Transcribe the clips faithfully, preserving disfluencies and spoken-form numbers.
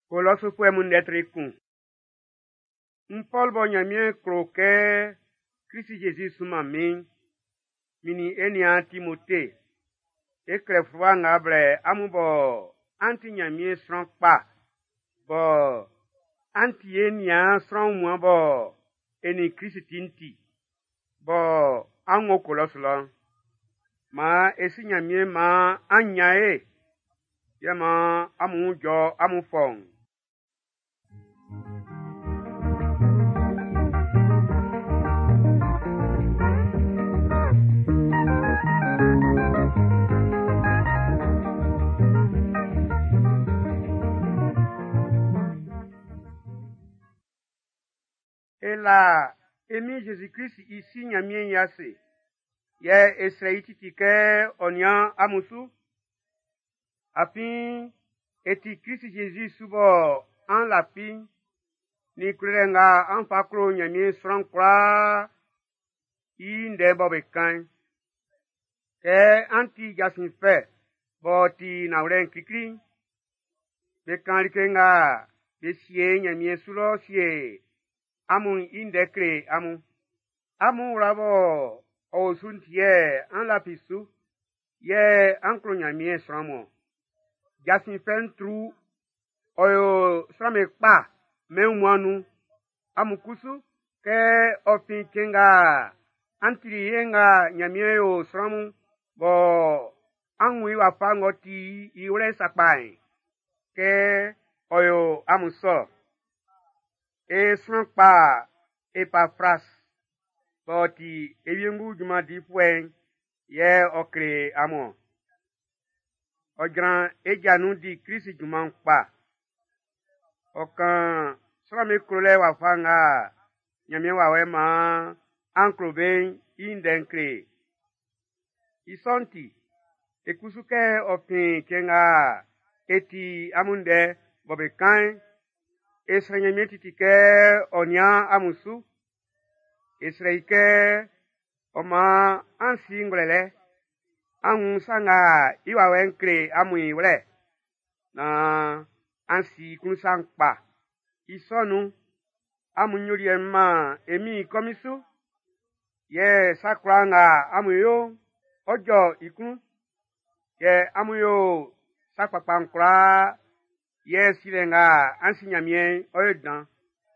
Colosse fue mon d'être con. Un Paul Bonyamien croquet, Christ Jésus sous ma main, mini enia Timothée. Et crève ngabre amubo anti nyamien strong pa. Bo anti enia strong mo bo eni Christ tinti. Bo ango Colosse la. Ma esi nyamien ma anyae. Yama amu jo amu fong. Et là, Emi Jésus-Christ ici nyamien yase. Ye esreiti tike onyan amusu. Afin eti Christ Jésus subo en la pin. Ni kurenga en fakro nyamien strong kwa. Inde bobe kan. Ke anti jasin fe. Boti na uren kikri. Bekan likenga. Besie nyamien sulo sie. Amun indekre amun. Amun rabo o suntie an la pisu. Ye ankro nyamien stramo. Jasin fen tru. Oyo strame pa. Men mwanu. Amukusu. Ke ofin kenga. Antiri yenga nyamien yo stramu. Bo anwi wafangoti iure sapai. Ke oyo amuso. E san pa e pa fras. Boti eyengu juma di fwen. Ye okre amo. O gran e janu di krisi juma pa. Okan strame krole wafanga. Nyamien wawe ma. Ankro ben indenkre. Isonti. Ekusuke ofin kenga. Eti amunde bobe kain. Esrenyamien titike onya amusu. Esreike oma ansi ngrele. Angu sanga iwa wenkre amui wle. Na ansi kunusang pa. Isonu amunyuri emma emi komisu. Ye sakranga amuyo. Ojo ikun. Ye amuyo sakpapankra. Ye silenga ansi nyamien oyedan.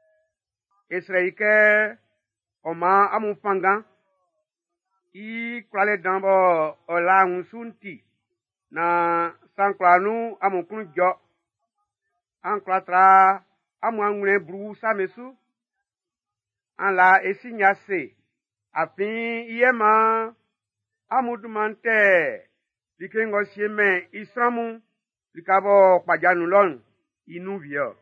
Esreike oma amufangan. I krale dambo ola unsunti. Na sankranu amukun jo. Anklatra amu angune bru samesu. An la esinyase. Afin yema amudumante. Likengo sieme isramu. Likabo pajanu lon. Inu vio.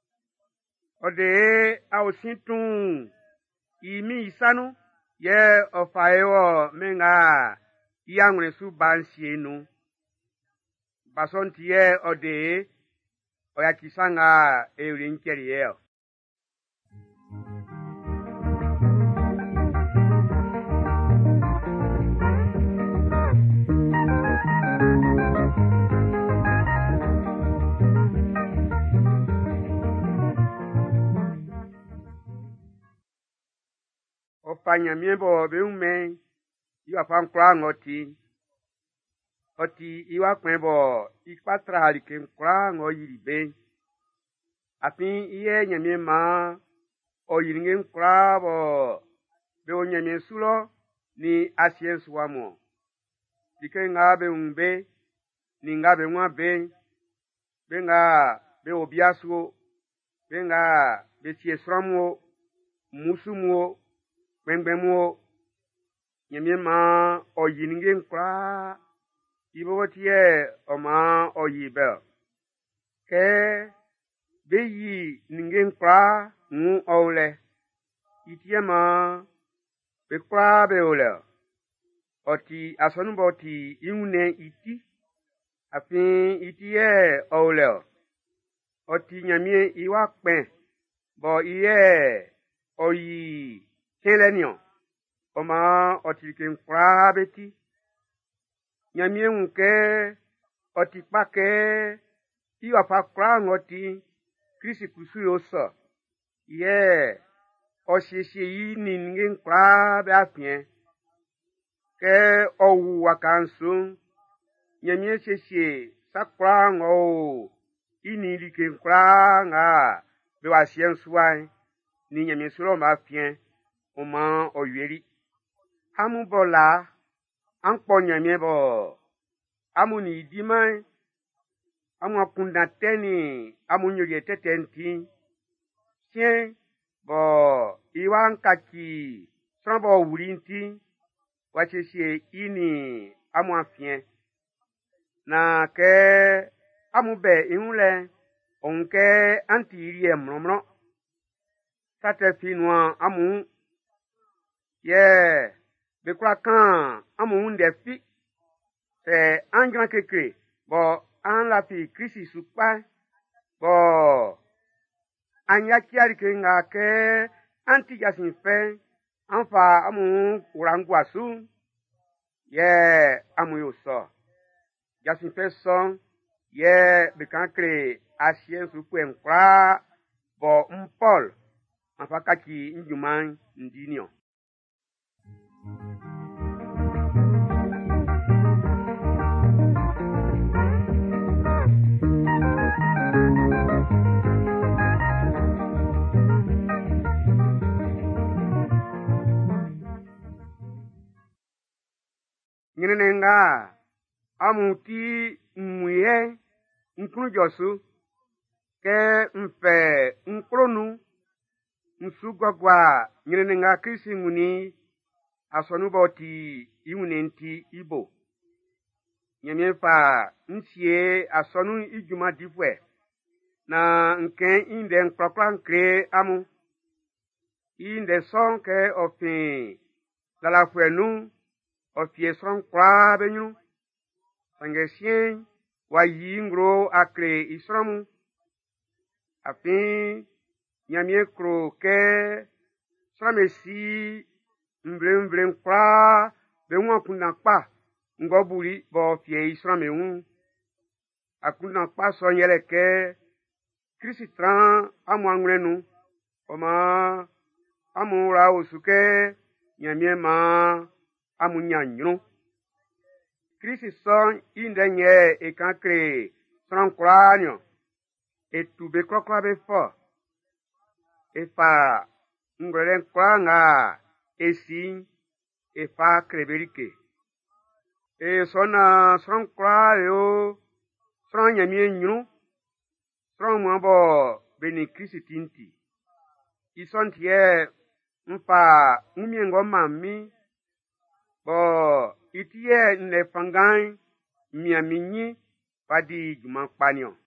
Ode a osintun. Imi isanu. Ye ofaewo menga. Yangune su bansienu. Basonti ye ode. Oyakisanga eurinkeri ye. Nyamien bo be ume iwa fankra ngoti oti iwa kwenbo ikpatra halike nkra ngo yiribe afin iye nyamien ma o yiringe nkra bo be o nyamien sulo ni asien suwamo dike nga be umbe ni nga be nwa be be nga be obiaso be nga be tiesramo musumo Bengbemo nyamien ma oyininge nkra ibotie oma oyibe ke beyi ninge nkra ngu ole itie ma bekra be ole oti asonuboti iune iti afin itie ole oti nyamien iwa pen bo iye oyi Kelenio, oma otilike nkra beti. Nyamien nke, otipake, iwa pa kra ngoti, Kristi kusu yoso. Ye. Oshishi yi ni ngen kwa be afien. Ke owu wakansu. Nyamye shishi sakwa ngo. Ini like kwa nga. Be wasien suwai. Ni nyamye suro ma afien. Oman oyeri. Amu bola. Ankpo nyamye bo. Amu ni dimai. Amu akundateni. Amu nyuri tetenti. Tien. Bo. Iwan kaki. Srambo wurinti. Wacheshi ini. Amu afien. Na ke. Amu be inule. Onke antiri emromro. Sate finwa amu. Ye. Bekwa kan. Amu unde fi. Se anjan keke. Bo. An la fi Kristi supa. Bo. Anya kiari ke nga ke. Anti jasin fe. Anfa amu urangwa su. Ye. Amu yoso. Jasin fe son. Ye. Bekan kre. Asien supu enkwa. Bo mpol. Anfa kaki njuman ndinyo. Nyenenga. Amuti mwiye. Nkunu josu. Ke mpe nkronu. Nsugwagwa. Nyenenga Kristi nguni. Asonu boti. Iunenti ibo. Nyemefa. Nsiye asonu ijuma difwe. Na nke inde nkrokwa nkre amu. Inde son ke ofin. Dala fwenu. Ofie son kwa benyu. Sangesien. Wa yingro akre isromu. Afin. Nyamye kro ke. Sramesi. Mbre mbre kwa. Benwa kunakpa. Ngoburi bo ofie israme un. Akunakpa son yele ke. Kristi tran amu angrenu. Oma. Amu ra osuke. Nyamye ma. Amu nyanyru. Kristi son inde nye ekankre. Son kranyo. Etube krokra be fo. Efa. Ngren kwa nga. Esi. Efa kreberike. E sona son kwa yo. Son nyamye nyru. Son mwabo beni Kristi tinti. Ison tiye. Mpa. Umiengo mami. Bo. Itiye nle fangan. Miaminyi. Padi juman panyo.